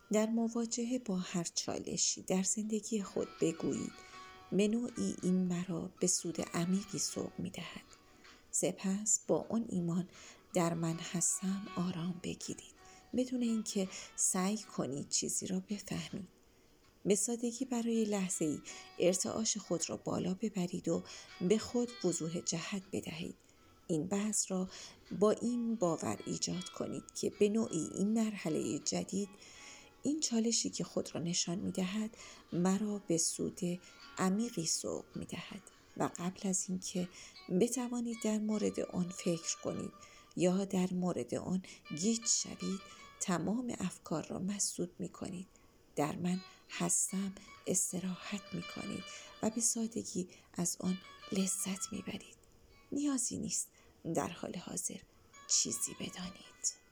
در مواجهه با هر چالشی در زندگی خود بگویید به نوعی این مرا به سود عمیقی سوق می دهد. سپس با آن ایمان در من هستم آرام بگیرید بدون اینکه سعی کنید چیزی را بفهمید. به سادگی برای لحظه‌ای ارتعاش خود را بالا ببرید و به خود وضوح جهت بدهید. این بحث را با این باور ایجاد کنید که به نوعی این مرحله جدید، این چالشی که خود را نشان می دهد مرا به سود عمیقی سوق می دهد و قبل از اینکه بتوانید در مورد آن فکر کنید یا در مورد آن گیج شوید تمام افکار را مسدود می کنید. در من هستم استراحت می کنید و به سادگی از آن لذت می برید. نیازی نیست در حال حاضر چیزی بدانید.